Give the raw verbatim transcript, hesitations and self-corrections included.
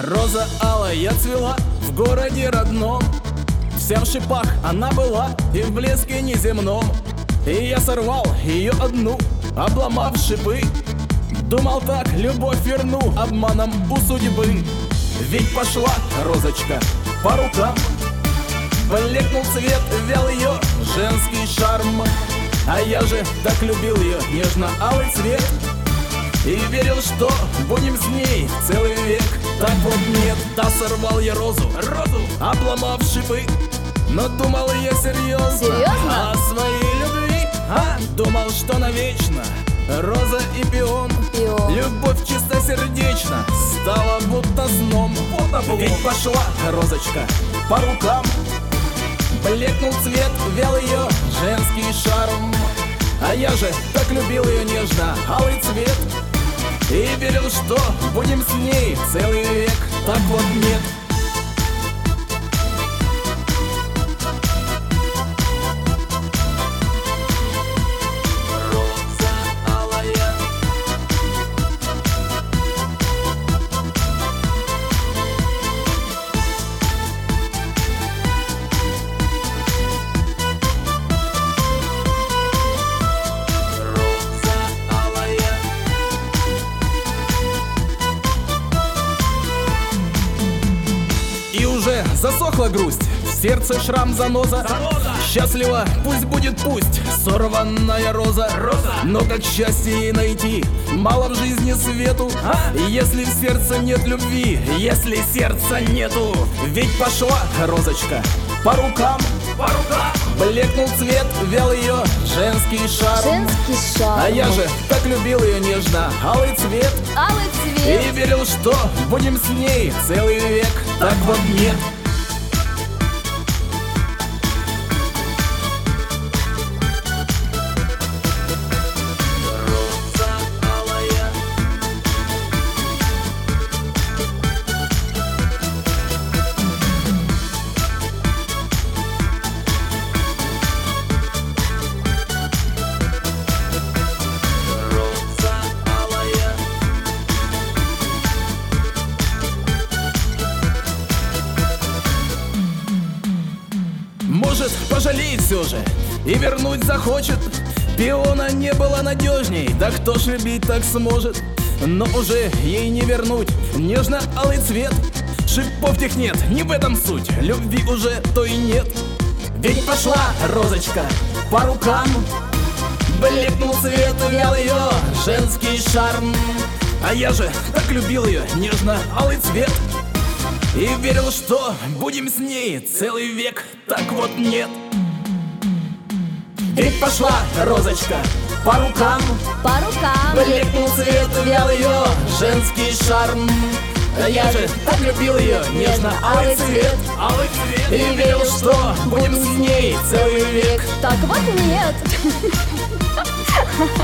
Роза алая цвела в городе родном. Вся в шипах она была и в блеске неземном. И я сорвал ее одну, обломав шипы. Думал так, любовь верну обманом у судьбы. Ведь пошла розочка по рукам, блекнул цвет, вял ее женский шарм. А я же так любил ее нежно-алый цвет и верил, что будем с ней целый век. Так вот нет, да сорвал я розу, розу, обломав шипы. Но думал я серьезно, Серьезно? о своей любви, а? Думал, что навечно роза и пион, Пион. любовь чистосердечна стала будто сном. Ведь пошла розочка по рукам, блекнул цвет, вял ее женский шарм. А я же так любил ее нежно, алый цвет, и верил, что будем с ней целый век. Так вот нет. Роза алая. Роза алая. И уже засохла грусть, в сердце шрам заноза. Счастлива, пусть будет пусть, сорванная роза. Но как счастье ей найти, мало в жизни свету, если в сердце нет любви, если сердца нету. Ведь пошла розочка по рукам, блекнул цвет, вял ее женский шарм. Женский шарм. А я же так любил ее нежно, алый цвет, Алый и цвет. верил, что будем с ней целый век. Так вот нет. Роза алая. Роза алая. Может, пожалеет все же и вернуть захочет. Пиона не было надежней, да кто ж любить так сможет? Но уже ей не вернуть нежно-алый цвет. Шипов тех нет, не в этом суть, любви уже то и нет. Ведь пошла розочка по рукам, блекнул цвет, вял ее женский шарм. А я же так любил ее нежно-алый цвет и верил, что будем с ней целый век. Так вот нет. Ведь пошла розочка по рукам, По рукам. блекнул цвет, вял ее женский шарм. А я же так любил ее нежно-алый цвет, алый цвет, и верил, что будем с ней целый век. Так вот нет.